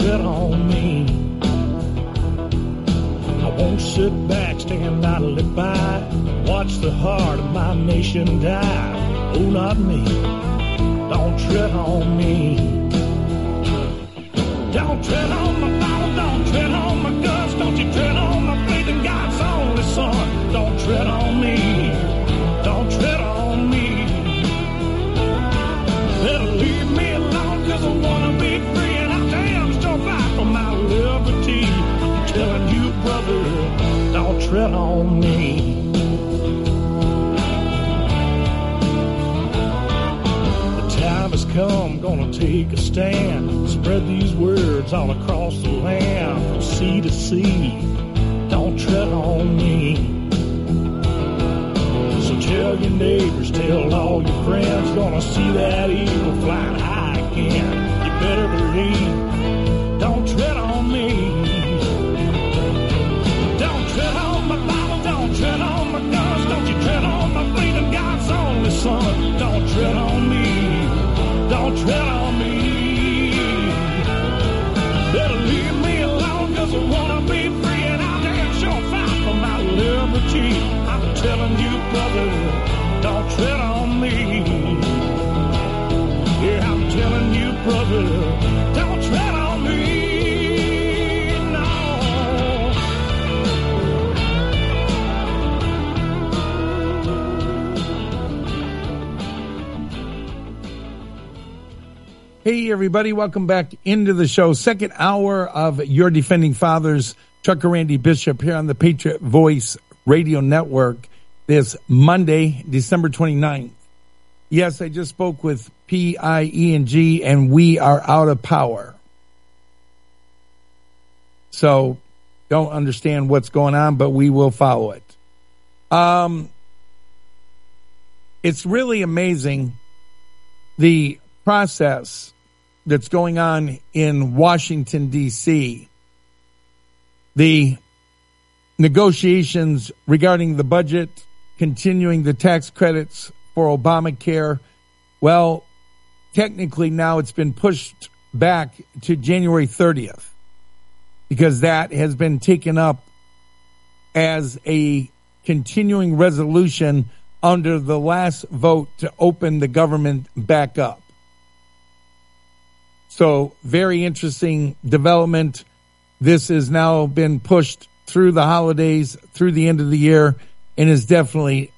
tread on me. I won't sit back, stand idly by, watch the heart of my nation die. Oh, not me. Don't tread on me. Don't tread on my Bible, don't tread on my guns, don't you tread on my faith in God's only Son. Don't tread on me, don't tread on me. Better leave me alone, cause I wanna be free, and I damn sure fight for my liberty. I'm telling you, brother, don't tread on me. Time has come, gonna take a stand, spread these words all across the land, from sea to sea. Don't tread on me. So tell your neighbors, tell all your friends, gonna see that eagle flying high again. You better believe. Don't tread on me. Don't tread on my Bible, don't tread on my guns, don't you tread on my faith in God's only Son. Don't tread on me. Don't tread on me. Better leave me alone, cause I wanna be free, and I'll damn sure fight for my liberty. I'm telling you, brother, don't tread on me. Yeah, I'm telling you, brother, don't tread on me. No. Hey, everybody. Welcome back into the show. Second hour of Your Defending Fathers. Trucker Randy Bishop here on the Patriot Voice Radio Network this Monday, December 29th. Yes, I just spoke with PIE&G, and we are out of power. So don't understand what's going on, but we will follow it. It's really amazing the process that's going on in Washington, D.C. The negotiations regarding the budget, continuing the tax credits for Obamacare. Well, technically now it's been pushed back to January 30th because that has been taken up as a continuing resolution under the last vote to open the government back up. So, very interesting development. This has now been pushed through the holidays, through the end of the year, and is definitely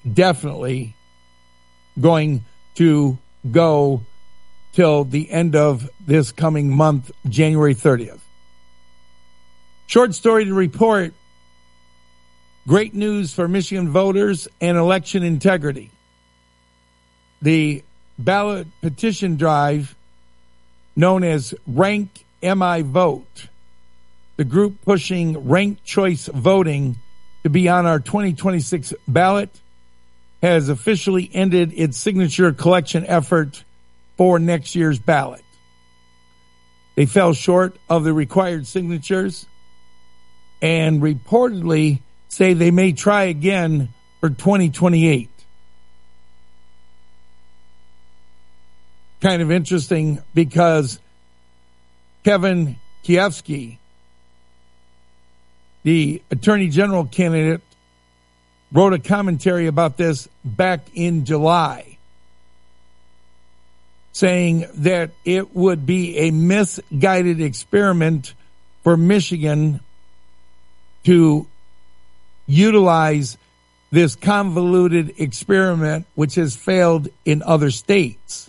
going to go till the end of this coming month, January 30th. Short story to report. Great news for Michigan voters and election integrity. The ballot petition drive known as Rank MI Vote, the group pushing ranked choice voting to be on our 2026 ballot, has officially ended its signature collection effort for next year's ballot. They fell short of the required signatures and reportedly say they may try again for 2028. Kind of interesting because Kevin Kiefsky, the Attorney General candidate, wrote a commentary about this back in July, saying that it would be a misguided experiment for Michigan to utilize this convoluted experiment, which has failed in other states.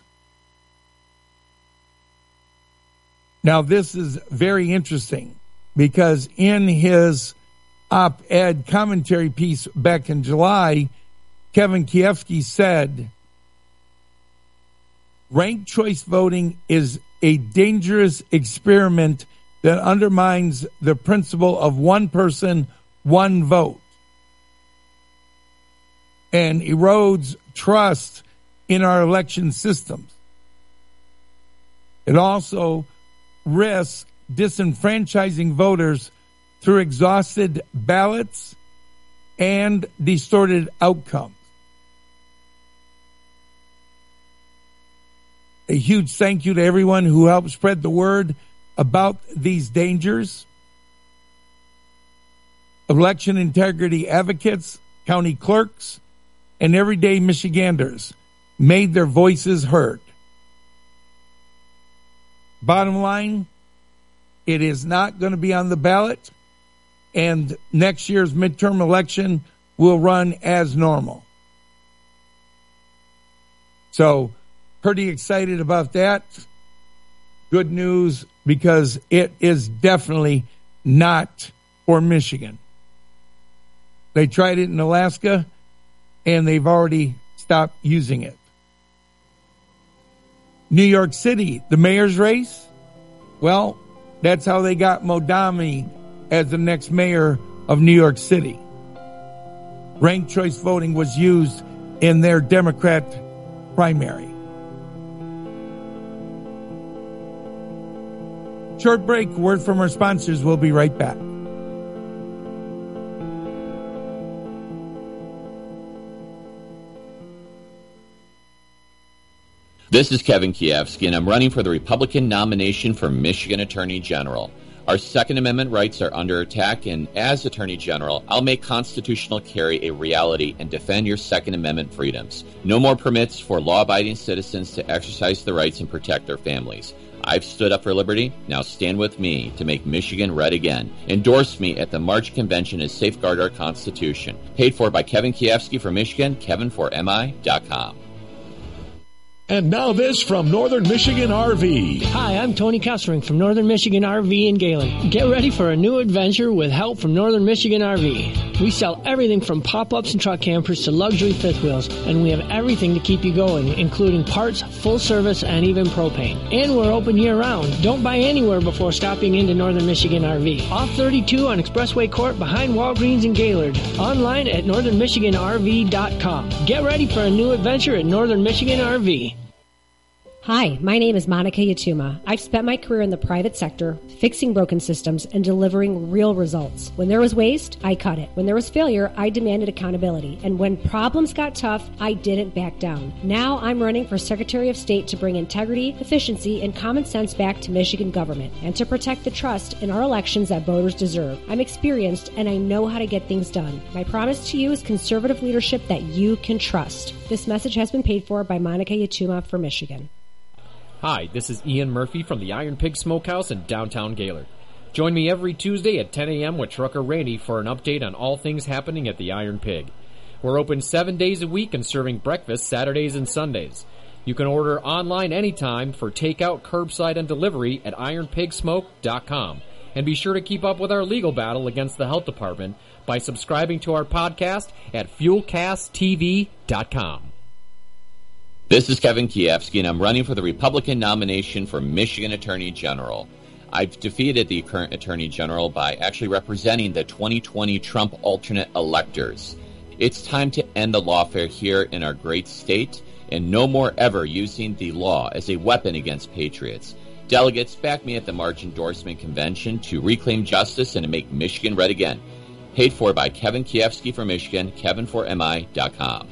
Now, this is very interesting because in his op-ed commentary piece back in July, Kevin Kiefsky said, ranked choice voting is a dangerous experiment that undermines the principle of one person, one vote, and erodes trust in our election systems. It also risks disenfranchising voters through exhausted ballots and distorted outcomes. A huge thank you to everyone who helped spread the word about these dangers. Election integrity advocates, county clerks, and everyday Michiganders made their voices heard. Bottom line, it is not going to be on the ballot, and next year's midterm election will run as normal. So, pretty excited about that. Good news, because it is definitely not for Michigan. They tried it in Alaska, and they've already stopped using it. New York City, the mayor's race, well, that's how they got Modami as the next mayor of New York City. Ranked choice voting was used in their Democrat primary. Short break, word from our sponsors. We'll be right back. This is Kevin Kiefsky, and I'm running for the Republican nomination for Michigan Attorney General. Our Second Amendment rights are under attack, and as Attorney General, I'll make constitutional carry a reality and defend your Second Amendment freedoms. No more permits for law-abiding citizens to exercise their rights and protect their families. I've stood up for liberty. Now stand with me to make Michigan red again. Endorse me at the March Convention and safeguard our Constitution. Paid for by Kevin Kiefsky for Michigan, KevinForMI.com. And now this from Northern Michigan RV. Hi, I'm Tony Kessering from Northern Michigan RV in Gaylord. Get ready for a new adventure with help from Northern Michigan RV. We sell everything from pop-ups and truck campers to luxury fifth wheels, and we have everything to keep you going, including parts, full service, and even propane. And we're open year-round. Don't buy anywhere before stopping into Northern Michigan RV. Off 32 on Expressway Court behind Walgreens in Gaylord. Online at northernmichiganrv.com. Get ready for a new adventure at Northern Michigan RV. Hi, my name is Monica Yatuma. I've spent my career in the private sector, fixing broken systems and delivering real results. When there was waste, I cut it. When there was failure, I demanded accountability. And when problems got tough, I didn't back down. Now I'm running for Secretary of State to bring integrity, efficiency, and common sense back to Michigan government and to protect the trust in our elections that voters deserve. I'm experienced and I know how to get things done. My promise to you is conservative leadership that you can trust. This message has been paid for by Monica Yatuma for Michigan. Hi, this is Ian Murphy from the Iron Pig Smokehouse in downtown Gaylord. Join me every Tuesday at 10 a.m. with Trucker Randy for an update on all things happening at the Iron Pig. We're open 7 days a week and serving breakfast Saturdays and Sundays. You can order online anytime for takeout, curbside, and delivery at ironpigsmoke.com. And be sure to keep up with our legal battle against the health department by subscribing to our podcast at fuelcasttv.com. This is Kevin Kiefsky, and I'm running for the Republican nomination for Michigan Attorney General. I've defeated the current Attorney General by actually representing the 2020 Trump alternate electors. It's time to end the lawfare here in our great state, and no more ever using the law as a weapon against patriots. Delegates, back me at the March Endorsement Convention to reclaim justice and to make Michigan red again. Paid for by Kevin Kiefsky for Michigan, KevinForMI.com.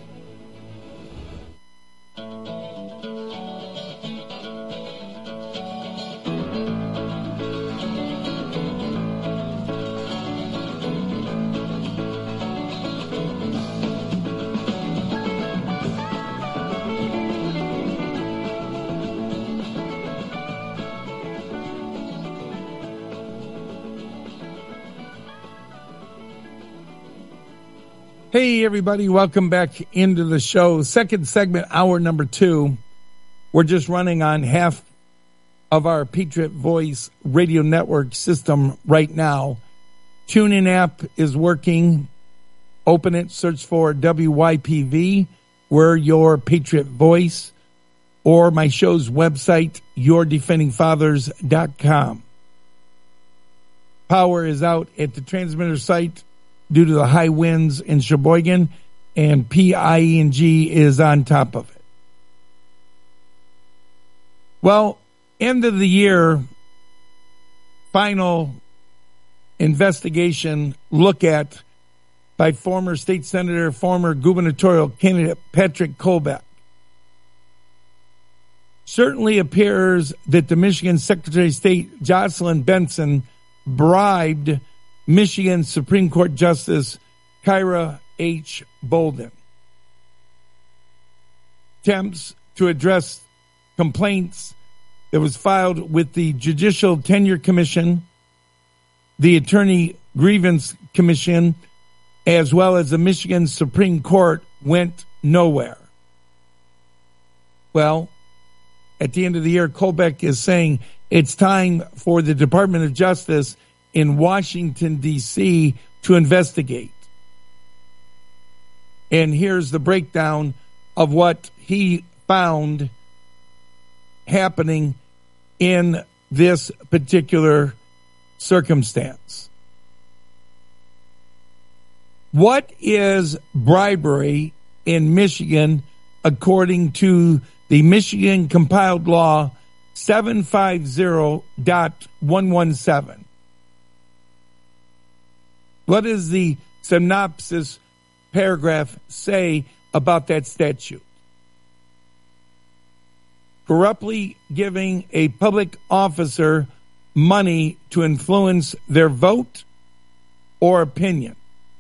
Hey, everybody. Welcome back into the show. Second segment, hour number 2. We're just running on half of our Patriot Voice radio network system right now. TuneIn app is working. Open it, search for WYPV. We're your Patriot Voice, or my show's website, yourdefendingfathers.com. Power is out at the transmitter site due to the high winds in Sheboygan, and PIE&G is on top of it. Well, end of the year, final investigation look at by former state senator, former gubernatorial candidate Patrick Kolbeck. certainly appears that the Michigan Secretary of State, Jocelyn Benson, bribed Michigan Supreme Court Justice Kyra H. Bolden. Attempts to address complaints that was filed with the Judicial Tenure Commission, the Attorney Grievance Commission, as well as the Michigan Supreme Court went nowhere. Well, at the end of the year, Colbeck is saying it's time for the Department of Justice in Washington, D.C. to investigate. And here's the breakdown of what he found happening in this particular circumstance. What is bribery in Michigan according to the Michigan Compiled Law 750.117? What does the synopsis paragraph say about that statute? Corruptly giving a public officer money to influence their vote or opinion.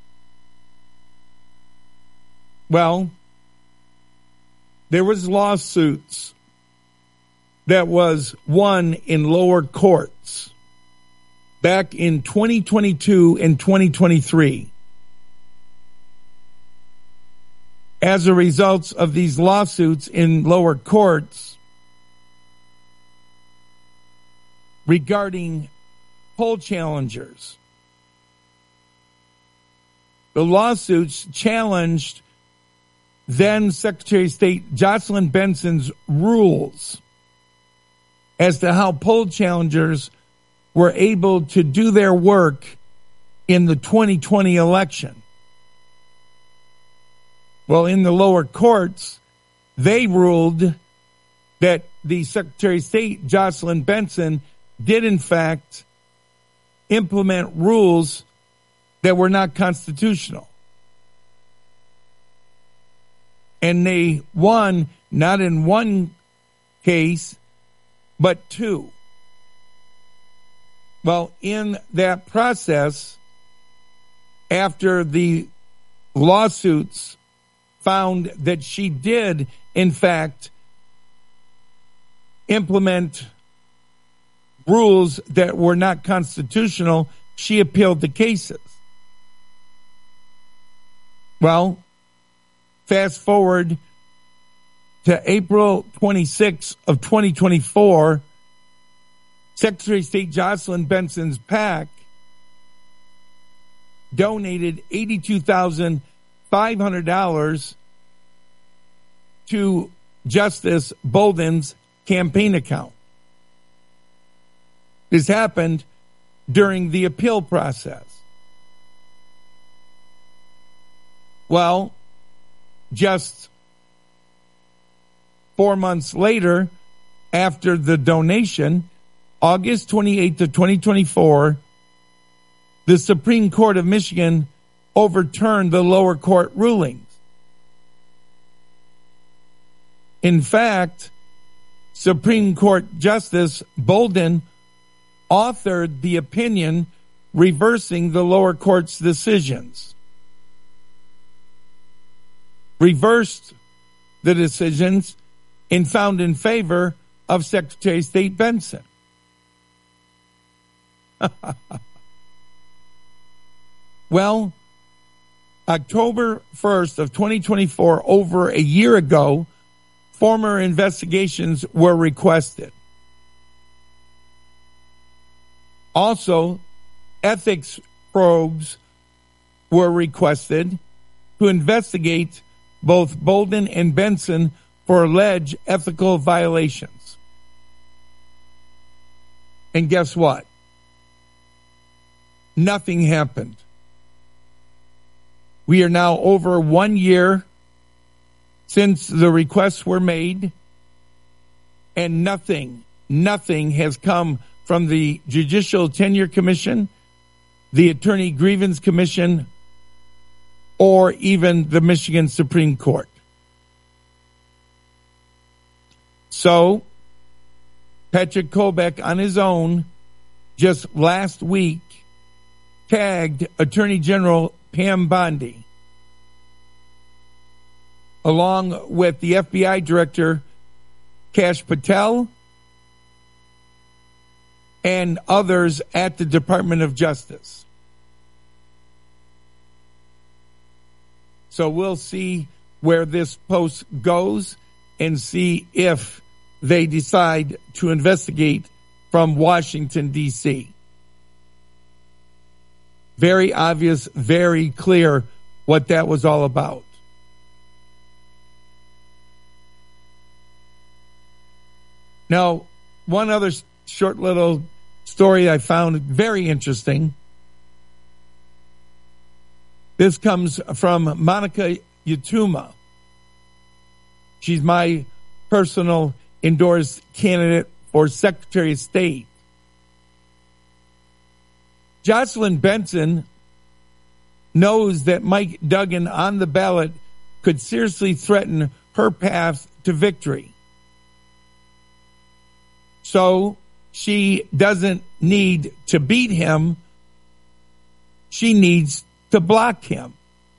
Well, there was lawsuits that was won in lower courts back in 2022 and 2023. As a result of these lawsuits in lower courts regarding poll challengers, the lawsuits challenged then Secretary of State Jocelyn Benson's rules as to how poll challengers were able to do their work in the 2020 election. Well, in the lower courts, they ruled that the Secretary of State, Jocelyn Benson, did in fact implement rules that were not constitutional. And they won not in one case, but two. Well, in that process, after the lawsuits found that she did, in fact, implement rules that were not constitutional, she appealed the cases. Well, fast forward to April 26 of 2024, Secretary of State Jocelyn Benson's PAC donated $82,500 to Justice Bolden's campaign account. This happened during the appeal process. Well, just 4 months later, after the donation, August 28th of 2024, the Supreme Court of Michigan overturned the lower court rulings. In fact, Supreme Court Justice Bolden authored the opinion reversing the lower court's decisions. Reversed the decisions and found in favor of Secretary of State Benson. Well, October 1st of 2024, over a year ago, former investigations were requested. Also, ethics probes were requested to investigate both Bolden and Benson for alleged ethical violations. And guess what? Nothing happened. We are now over 1 year since the requests were made, and nothing has come from the Judicial Tenure Commission, the Attorney Grievance Commission, or even the Michigan Supreme Court. So, Patrick Colbeck on his own just last week tagged Attorney General Pam Bondi, along with the FBI Director Kash Patel and others at the Department of Justice. So we'll see where this post goes and see if they decide to investigate from Washington, D.C. Very obvious, very clear what that was all about. Now, one other short little story I found very interesting. This comes from Monica Yatuma. She's my personal endorsed candidate for Secretary of State. Jocelyn Benson knows that Mike Duggan on the ballot could seriously threaten her path to victory. So she doesn't need to beat him. She needs to block him.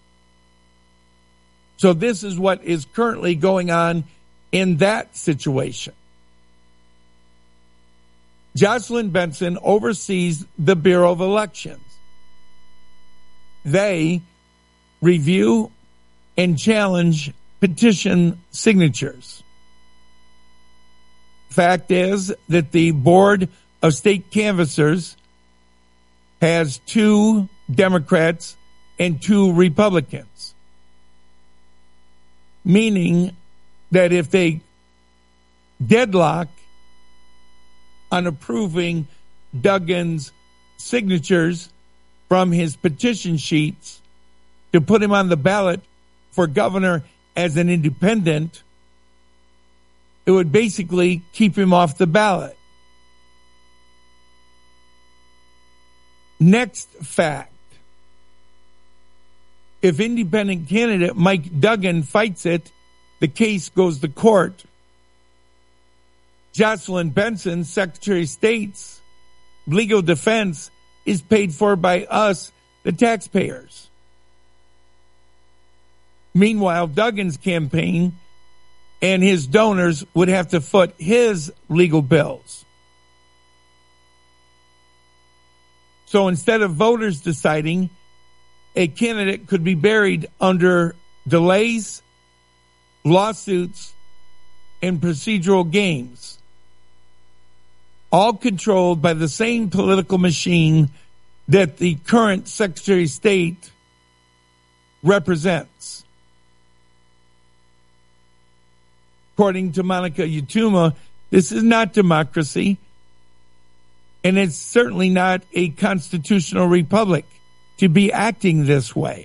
So this is what is currently going on in that situation. Jocelyn Benson oversees the Bureau of Elections. They review and challenge petition signatures. Fact is that the Board of State Canvassers has 2 Democrats and 2 Republicans, meaning that if they deadlock on approving Duggan's signatures from his petition sheets to put him on the ballot for governor as an independent, it would basically keep him off the ballot. Next fact. If independent candidate Mike Duggan fights it, the case goes to court. Jocelyn Benson, Secretary of State's legal defense is paid for by us, the taxpayers. Meanwhile, Duggan's campaign and his donors would have to foot his legal bills. So instead of voters deciding, a candidate could be buried under delays, lawsuits, and procedural games, all controlled by the same political machine that the current Secretary of State represents. According to Monica Yatuma, this is not democracy, and it's certainly not a constitutional republic to be acting this way.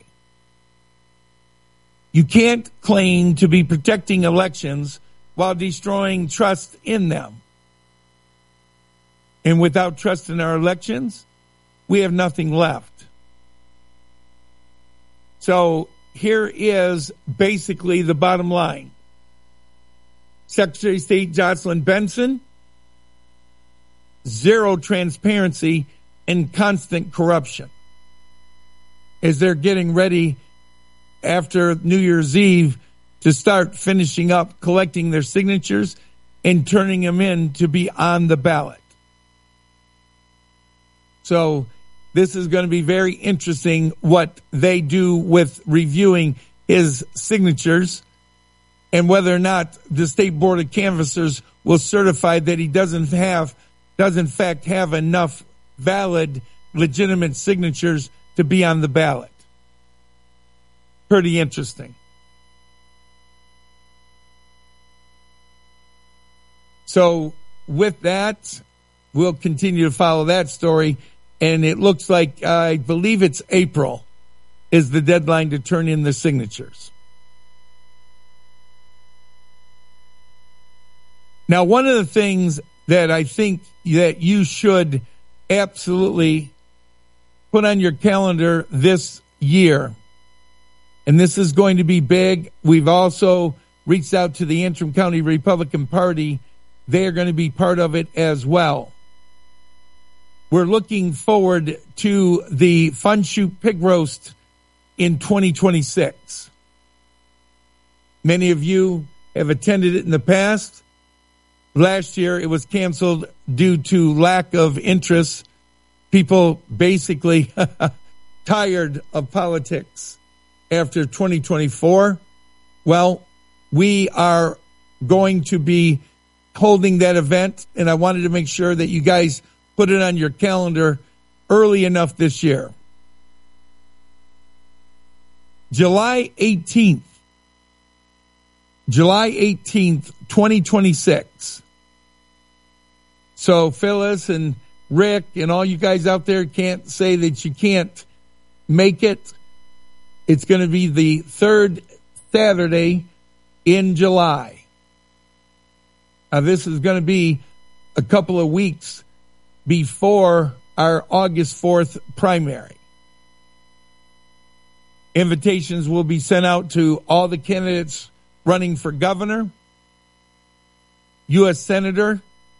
You can't claim to be protecting elections while destroying trust in them. And without trust in our elections, we have nothing left. So here is basically the bottom line. Secretary of State Jocelyn Benson, zero transparency and constant corruption. As they're getting ready after New Year's Eve to start finishing up collecting their signatures and turning them in to be on the ballot. So this is going to be very interesting what they do with reviewing his signatures and whether or not the State Board of Canvassers will certify that he does in fact have enough valid, legitimate signatures to be on the ballot. Pretty interesting. So with that, we'll continue to follow that story. And it looks like, I believe it's April is the deadline to turn in the signatures. Now, one of the things that I think that you should absolutely put on your calendar this year, and this is going to be big. We've also reached out to the Antrim County Republican Party they are going to be part of it as well. We're looking forward to the Fun Shoot Pig Roast in 2026. Many of you have attended it in the past. Last year, it was canceled due to lack of interest. People basically tired of politics after 2024. Well, we are going to be holding that event, and I wanted to make sure that you guys put it on your calendar early enough this year. July 18th, 2026. So Phyllis and Rick and all you guys out there can't say that you can't make it. It's going to be the third Saturday in July. Now, this is going to be a couple of weeks before our August 4th primary. Invitations will be sent out to all the candidates running for governor, U.S. Senator,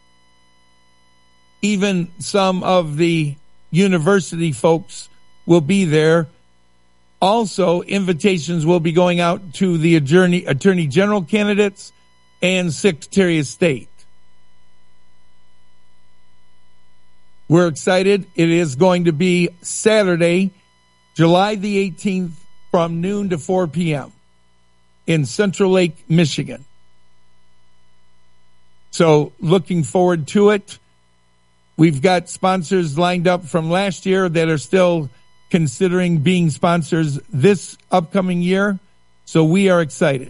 even some of the university folks will be there. Also, invitations will be going out to the Attorney General candidates and Secretary of State. We're excited. It is going to be Saturday, July the 18th from noon to 4 p.m. in Central Lake, Michigan. So looking forward to it. We've got sponsors lined up from last year that are still considering being sponsors this upcoming year. So we are excited.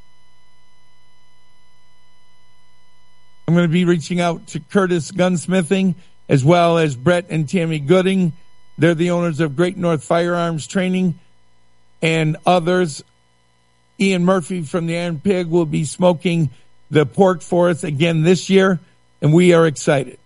I'm going to be reaching out to Curtis Gunsmithing as well as Brett and Tammy Gooding. They're the owners of Great North Firearms Training and others. Ian Murphy from the Iron Pig will be smoking the pork for us again this year, and we are excited.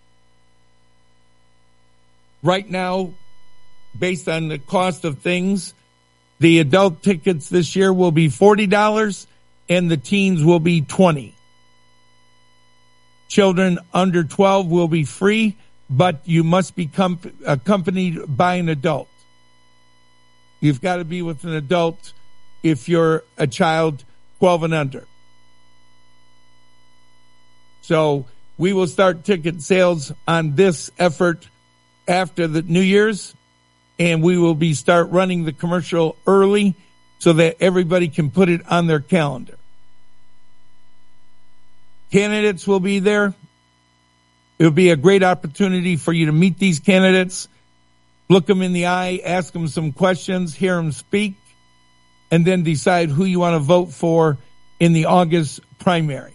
Right now, based on the cost of things, the adult tickets this year will be $40 and the teens will be $20. Children under 12 will be free, but you must be accompanied by an adult. You've got to be with an adult if you're a child 12 and under. So we will start ticket sales on this effort after the New Year's, and we will start running the commercial early so that everybody can put it on their calendar. Candidates will be there. It'll be a great opportunity for you to meet these candidates, look them in the eye, ask them some questions, hear them speak, and then decide who you want to vote for in the August primary.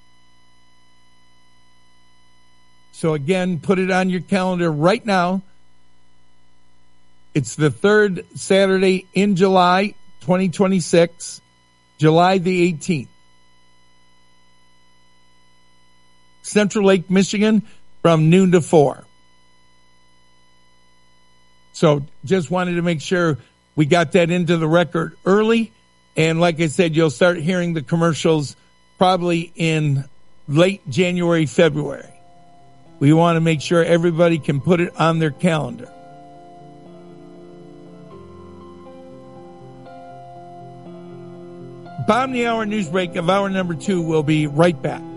So again, put it on your calendar right now. It's the third Saturday in July, 2026, July the 18th. Central Lake, Michigan, from noon to 4. So just wanted to make sure we got that into the record early. And like I said, you'll start hearing the commercials probably in late January, February. We want to make sure everybody can put it on their calendar. Bottom of the hour news break of hour number 2 will be right back.